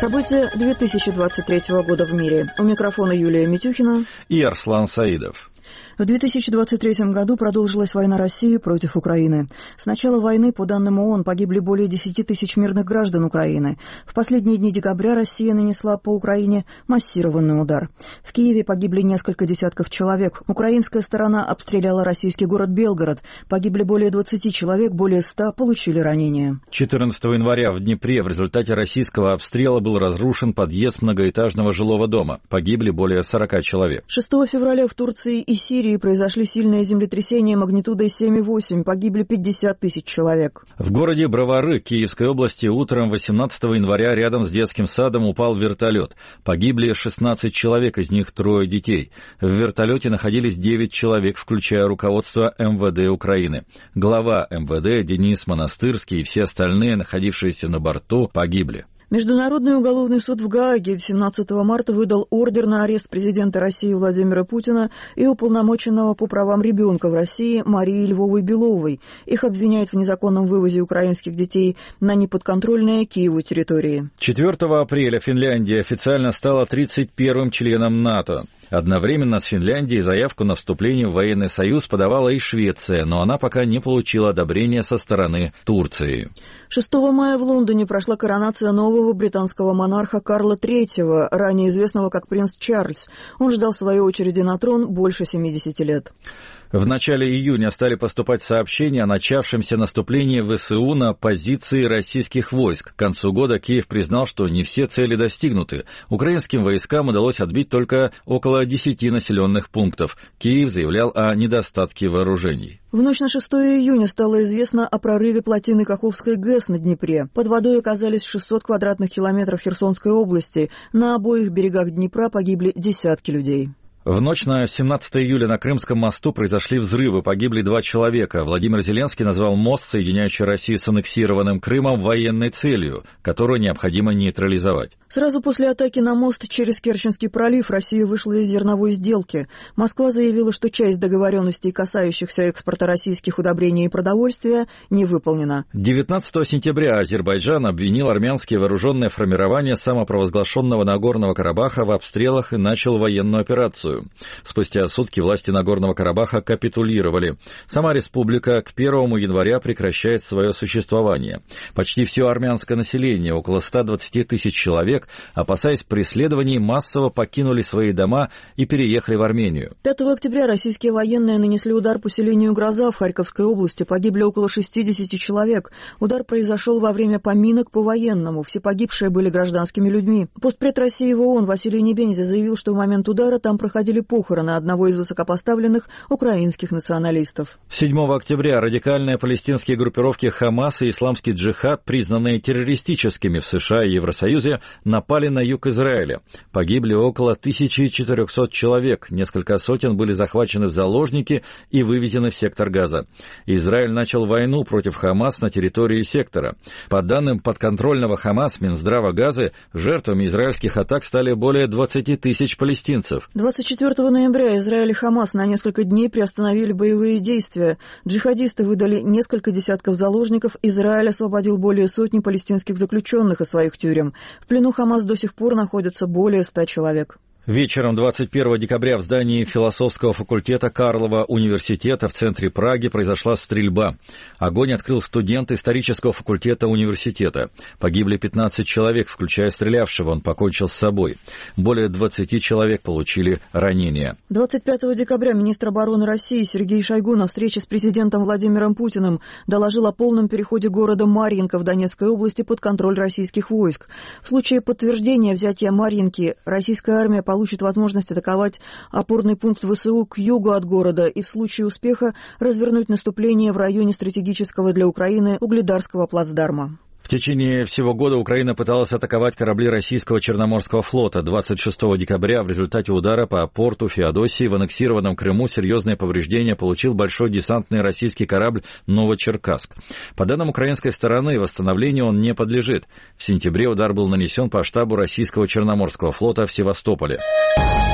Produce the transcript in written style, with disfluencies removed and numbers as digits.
События 2023 года в мире. У микрофона Юлия Митюхина и Арслан Саидов. В 2023 году продолжилась война России против Украины. С начала войны, по данным ООН, погибли более 10 тысяч мирных граждан Украины. В последние дни декабря Россия нанесла по Украине массированный удар. В Киеве погибли несколько десятков человек. Украинская сторона обстреляла российский город Белгород. Погибли более 20 человек, более 100 получили ранения. 14 января в Днепре в результате российского обстрела был разрушен подъезд многоэтажного жилого дома. Погибли более 40 человек. 6 февраля в Турции и Сирии произошли сильные землетрясения магнитудой 7,8. Погибли 50 тысяч человек. В городе Бровары Киевской области утром 18 января рядом с детским садом упал вертолет. Погибли 16 человек, из них 3 детей. В вертолете находились 9 человек, включая руководство МВД Украины. Глава МВД Денис Монастырский и все остальные, находившиеся на борту, погибли. Международный уголовный суд в Гааге 17 марта выдал ордер на арест президента России Владимира Путина и уполномоченного по правам ребенка в России Марии Львовой-Беловой. Их обвиняют в незаконном вывозе украинских детей на неподконтрольные Киеву территории. 4 апреля Финляндия официально стала 31-м членом НАТО. Одновременно с Финляндией заявку на вступление в военный союз подавала и Швеция, но она пока не получила одобрения со стороны Турции. 6 мая в Лондоне прошла коронация нового британского монарха Карла III, ранее известного как принц Чарльз. Он ждал своей очереди на трон больше 70 лет. В начале июня стали поступать сообщения о начавшемся наступлении ВСУ на позиции российских войск. К концу года Киев признал, что не все цели достигнуты. Украинским войскам удалось отбить только около 10 населенных пунктов. Киев заявлял о недостатке вооружений. В ночь на 6 июня стало известно о прорыве плотины Каховской ГЭС на Днепре. Под водой оказались 600 квадратных километров Херсонской области. На обоих берегах Днепра погибли десятки людей. В ночь на 17 июля на Крымском мосту произошли взрывы, погибли 2 человека. Владимир Зеленский назвал мост, соединяющий Россию с аннексированным Крымом, военной целью, которую необходимо нейтрализовать. Сразу после атаки на мост через Керченский пролив Россия вышла из зерновой сделки. Москва заявила, что часть договоренностей, касающихся экспорта российских удобрений и продовольствия, не выполнена. 19 сентября Азербайджан обвинил армянские вооруженные формирования самопровозглашенного Нагорного Карабаха в обстрелах и начал военную операцию. Спустя сутки власти Нагорного Карабаха капитулировали. Сама республика к 1 января прекращает свое существование. Почти все армянское население, около 120 тысяч человек, опасаясь преследований, массово покинули свои дома и переехали в Армению. 5 октября российские военные нанесли удар по селению Гроза в Харьковской области. Погибли около 60 человек. Удар произошел во время поминок по военному. Все погибшие были гражданскими людьми. Постпред России в ООН Василий Небензи заявил, что в момент удара там проходили похороны одного из высокопоставленных украинских националистов. 7 октября радикальные палестинские группировки Хамас и Исламский джихад, признанные террористическими в США и Евросоюзе, напали на юг Израиля. Погибли около 1400 человек, несколько сотен были захвачены в заложники и вывезены в сектор Газа. Израиль начал войну против Хамас на территории сектора. По данным подконтрольного Хамас Минздрава Газы, жертвами израильских атак стали более 20 тысяч палестинцев. 24 ноября Израиль и Хамас на несколько дней приостановили боевые действия. Джихадисты выдали несколько десятков заложников. Израиль освободил более сотни палестинских заключенных из своих тюрем. В плену Хамас до сих пор находится более 100 человек. Вечером 21 декабря в здании философского факультета Карлова университета в центре Праги произошла стрельба. Огонь открыл студент исторического факультета университета. Погибли 15 человек, включая стрелявшего, он покончил с собой. Более 20 человек получили ранения. 25 декабря министр обороны России Сергей Шойгу на встрече с президентом Владимиром Путиным доложил о полном переходе города Марьинка в Донецкой области под контроль российских войск. В случае подтверждения взятия Марьинки российская армия получит возможность атаковать опорный пункт ВСУ к югу от города и в случае успеха развернуть наступление в районе стратегического для Украины Угледарского плацдарма. В течение всего года Украина пыталась атаковать корабли российского Черноморского флота. 26 декабря в результате удара по порту Феодосии в аннексированном Крыму серьезные повреждения получил большой десантный российский корабль «Новочеркасск». По данным украинской стороны, восстановлению он не подлежит. В сентябре удар был нанесен по штабу российского Черноморского флота в Севастополе.